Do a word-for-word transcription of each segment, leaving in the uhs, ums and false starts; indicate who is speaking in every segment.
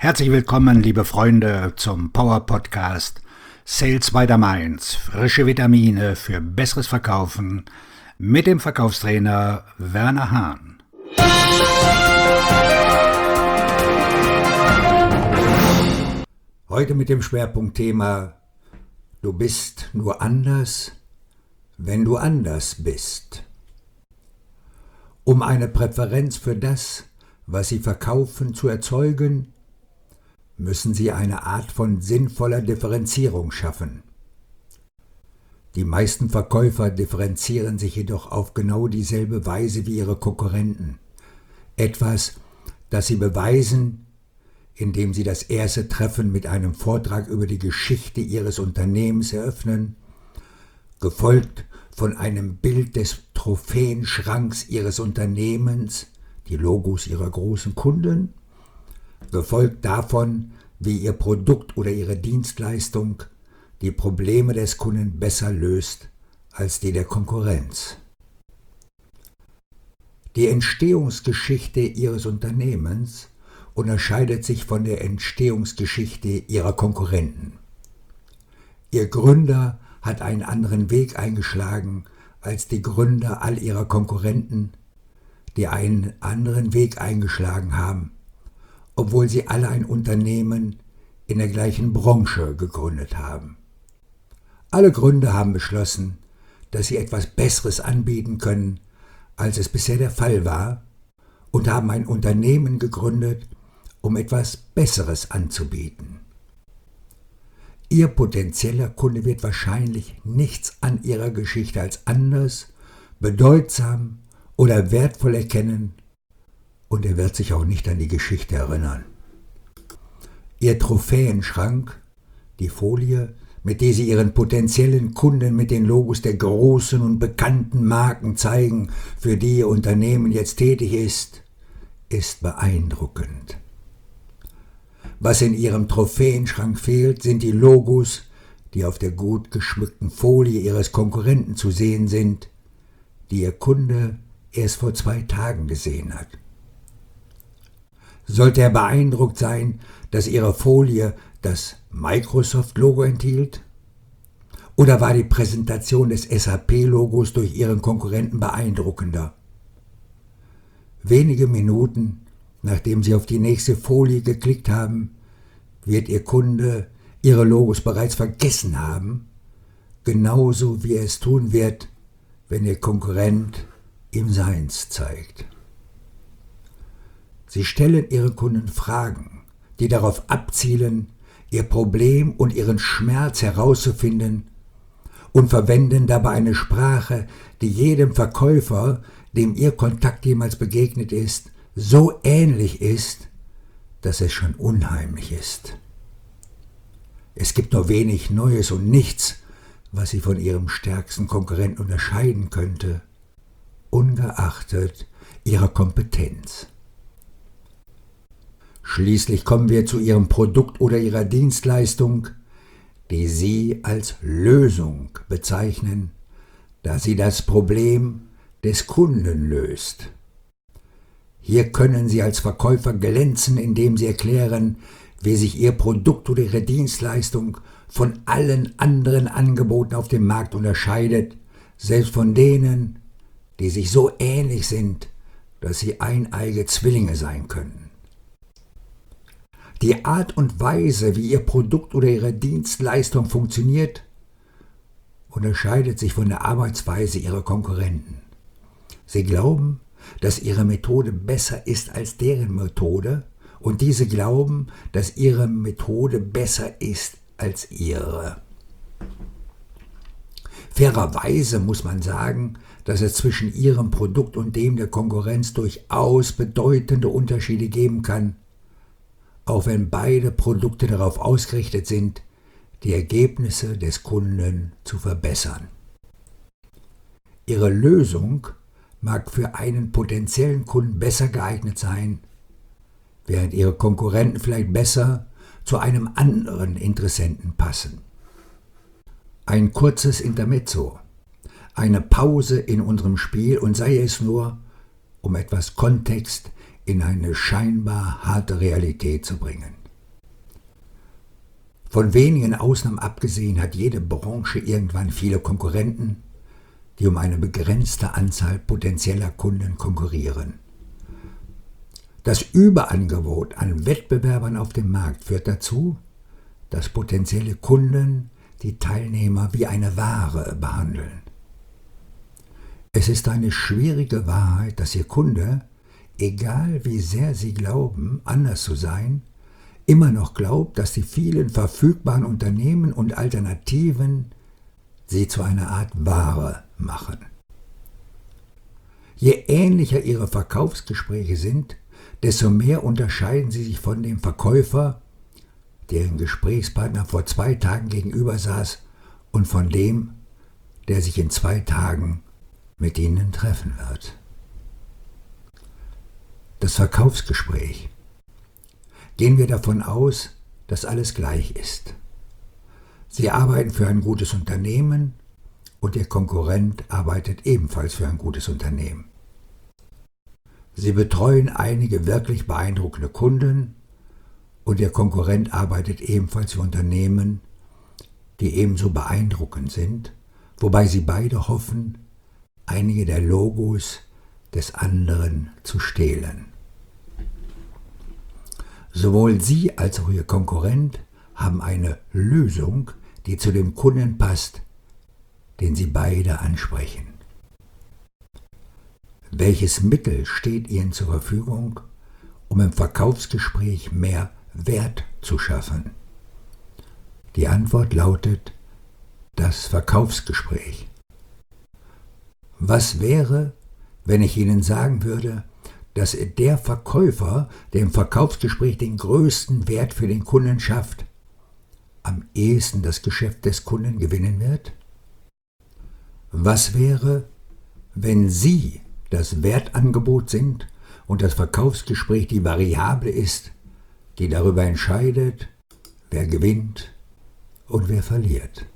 Speaker 1: Herzlich willkommen, liebe Freunde, zum Power Podcast Sales by the Mainz. Frische Vitamine für besseres Verkaufen mit dem Verkaufstrainer Werner Hahn. Heute mit dem Schwerpunktthema: Du bist nur anders, wenn du anders bist. Um eine Präferenz für das, was Sie verkaufen, zu erzeugen, müssen Sie eine Art von sinnvoller Differenzierung schaffen. Die meisten Verkäufer differenzieren sich jedoch auf genau dieselbe Weise wie ihre Konkurrenten. Etwas, das sie beweisen, indem sie das erste Treffen mit einem Vortrag über die Geschichte ihres Unternehmens eröffnen, gefolgt von einem Bild des Trophäenschranks ihres Unternehmens, die Logos ihrer großen Kunden, gefolgt davon, wie ihr Produkt oder ihre Dienstleistung die Probleme des Kunden besser löst als die der Konkurrenz. Die Entstehungsgeschichte ihres Unternehmens unterscheidet sich von der Entstehungsgeschichte ihrer Konkurrenten. Ihr Gründer hat einen anderen Weg eingeschlagen als die Gründer all ihrer Konkurrenten, die einen anderen Weg eingeschlagen haben, obwohl sie alle ein Unternehmen in der gleichen Branche gegründet haben. Alle Gründer haben beschlossen, dass sie etwas Besseres anbieten können, als es bisher der Fall war, und haben ein Unternehmen gegründet, um etwas Besseres anzubieten. Ihr potenzieller Kunde wird wahrscheinlich nichts an ihrer Geschichte als anders, bedeutsam oder wertvoll erkennen, und er wird sich auch nicht an die Geschichte erinnern. Ihr Trophäenschrank, die Folie, mit der Sie Ihren potenziellen Kunden mit den Logos der großen und bekannten Marken zeigen, für die Ihr Unternehmen jetzt tätig ist, ist beeindruckend. Was in Ihrem Trophäenschrank fehlt, sind die Logos, die auf der gut geschmückten Folie Ihres Konkurrenten zu sehen sind, die Ihr Kunde erst vor zwei Tagen gesehen hat. Sollte er beeindruckt sein, dass Ihre Folie das Microsoft-Logo enthielt? Oder war die Präsentation des S A P-Logos durch Ihren Konkurrenten beeindruckender? Wenige Minuten, nachdem Sie auf die nächste Folie geklickt haben, wird Ihr Kunde Ihre Logos bereits vergessen haben, genauso wie er es tun wird, wenn Ihr Konkurrent ihm seins zeigt. Sie stellen Ihren Kunden Fragen, die darauf abzielen, ihr Problem und ihren Schmerz herauszufinden, und verwenden dabei eine Sprache, die jedem Verkäufer, dem Ihr Kontakt jemals begegnet ist, so ähnlich ist, dass es schon unheimlich ist. Es gibt nur wenig Neues und nichts, was Sie von Ihrem stärksten Konkurrenten unterscheiden könnte, ungeachtet Ihrer Kompetenz. Schließlich kommen wir zu Ihrem Produkt oder Ihrer Dienstleistung, die Sie als Lösung bezeichnen, da sie das Problem des Kunden löst. Hier können Sie als Verkäufer glänzen, indem Sie erklären, wie sich Ihr Produkt oder Ihre Dienstleistung von allen anderen Angeboten auf dem Markt unterscheidet, selbst von denen, die sich so ähnlich sind, dass sie eineige Zwillinge sein können. Die Art und Weise, wie Ihr Produkt oder Ihre Dienstleistung funktioniert, unterscheidet sich von der Arbeitsweise Ihrer Konkurrenten. Sie glauben, dass Ihre Methode besser ist als deren Methode, und diese glauben, dass Ihre Methode besser ist als Ihre. Fairerweise muss man sagen, dass es zwischen Ihrem Produkt und dem der Konkurrenz durchaus bedeutende Unterschiede geben kann, auch wenn beide Produkte darauf ausgerichtet sind, die Ergebnisse des Kunden zu verbessern. Ihre Lösung mag für einen potenziellen Kunden besser geeignet sein, während Ihre Konkurrenten vielleicht besser zu einem anderen Interessenten passen. Ein kurzes Intermezzo, eine Pause in unserem Spiel, und sei es nur, um etwas Kontext in eine scheinbar harte Realität zu bringen. Von wenigen Ausnahmen abgesehen hat jede Branche irgendwann viele Konkurrenten, die um eine begrenzte Anzahl potenzieller Kunden konkurrieren. Das Überangebot an Wettbewerbern auf dem Markt führt dazu, dass potenzielle Kunden die Teilnehmer wie eine Ware behandeln. Es ist eine schwierige Wahrheit, dass Ihr Kunde, egal wie sehr Sie glauben, anders zu sein, immer noch glaubt, dass die vielen verfügbaren Unternehmen und Alternativen Sie zu einer Art Ware machen. Je ähnlicher Ihre Verkaufsgespräche sind, desto mehr unterscheiden Sie sich von dem Verkäufer, deren Gesprächspartner vor zwei Tagen gegenüber saß, und von dem, der sich in zwei Tagen mit Ihnen treffen wird. Das Verkaufsgespräch. Gehen wir davon aus, dass alles gleich ist. Sie arbeiten für ein gutes Unternehmen und Ihr Konkurrent arbeitet ebenfalls für ein gutes Unternehmen. Sie betreuen einige wirklich beeindruckende Kunden und Ihr Konkurrent arbeitet ebenfalls für Unternehmen, die ebenso beeindruckend sind, wobei Sie beide hoffen, einige der Logos des anderen zu stehlen. Sowohl Sie als auch Ihr Konkurrent haben eine Lösung, die zu dem Kunden passt, den Sie beide ansprechen. Welches Mittel steht Ihnen zur Verfügung, um im Verkaufsgespräch mehr Wert zu schaffen? Die Antwort lautet das Verkaufsgespräch. Was wäre, wenn ich Ihnen sagen würde, dass der Verkäufer, der im Verkaufsgespräch den größten Wert für den Kunden schafft, am ehesten das Geschäft des Kunden gewinnen wird? Was wäre, wenn Sie das Wertangebot sind und das Verkaufsgespräch die Variable ist, die darüber entscheidet, wer gewinnt und wer verliert?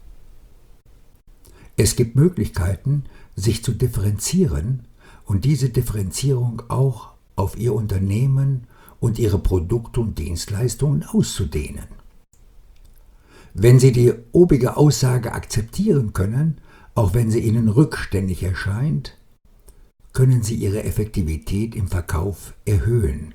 Speaker 1: Es gibt Möglichkeiten, sich zu differenzieren und diese Differenzierung auch auf Ihr Unternehmen und Ihre Produkte und Dienstleistungen auszudehnen. Wenn Sie die obige Aussage akzeptieren können, auch wenn sie Ihnen rückständig erscheint, können Sie Ihre Effektivität im Verkauf erhöhen.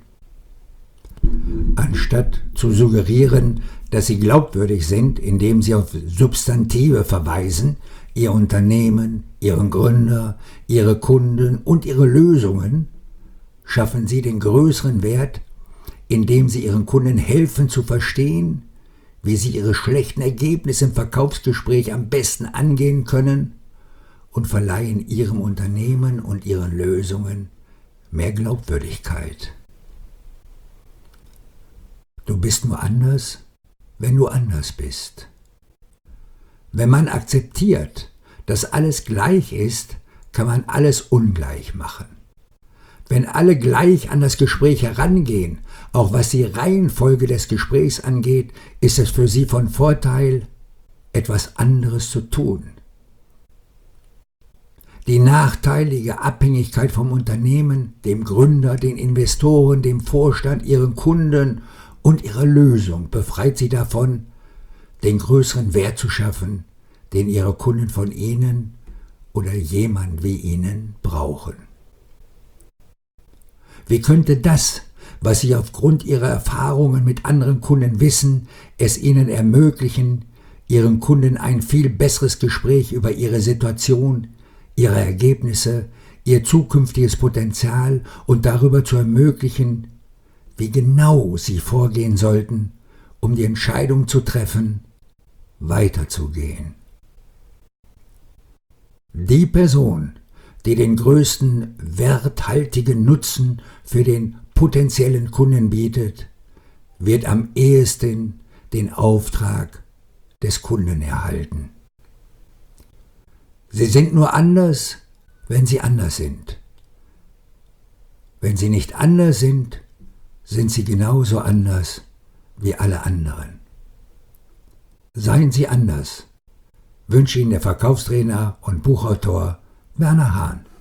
Speaker 1: Anstatt zu suggerieren, dass Sie glaubwürdig sind, indem Sie auf Substantive verweisen, Ihr Unternehmen, Ihren Gründer, Ihre Kunden und Ihre Lösungen, schaffen Sie den größeren Wert, indem Sie Ihren Kunden helfen zu verstehen, wie Sie Ihre schlechten Ergebnisse im Verkaufsgespräch am besten angehen können und verleihen Ihrem Unternehmen und Ihren Lösungen mehr Glaubwürdigkeit. Du bist nur anders, wenn du anders bist. Wenn man akzeptiert, dass alles gleich ist, kann man alles ungleich machen. Wenn alle gleich an das Gespräch herangehen, auch was die Reihenfolge des Gesprächs angeht, ist es für sie von Vorteil, etwas anderes zu tun. Die nachteilige Abhängigkeit vom Unternehmen, dem Gründer, den Investoren, dem Vorstand, ihren Kunden und ihrer Lösung befreit sie davon, den größeren Wert zu schaffen, den ihre Kunden von ihnen oder jemand wie ihnen brauchen. Wie könnte das, was Sie aufgrund Ihrer Erfahrungen mit anderen Kunden wissen, es Ihnen ermöglichen, Ihren Kunden ein viel besseres Gespräch über Ihre Situation, Ihre Ergebnisse, Ihr zukünftiges Potenzial und darüber zu ermöglichen, wie genau Sie vorgehen sollten, um die Entscheidung zu treffen, weiterzugehen. Die Person, die den größten werthaltigen Nutzen für den potenziellen Kunden bietet, wird am ehesten den Auftrag des Kunden erhalten. Sie sind nur anders, wenn sie anders sind. Wenn sie nicht anders sind, sind sie genauso anders wie alle anderen. Seien Sie anders, wünsche Ihnen der Verkaufstrainer und Buchautor Werner Hahn.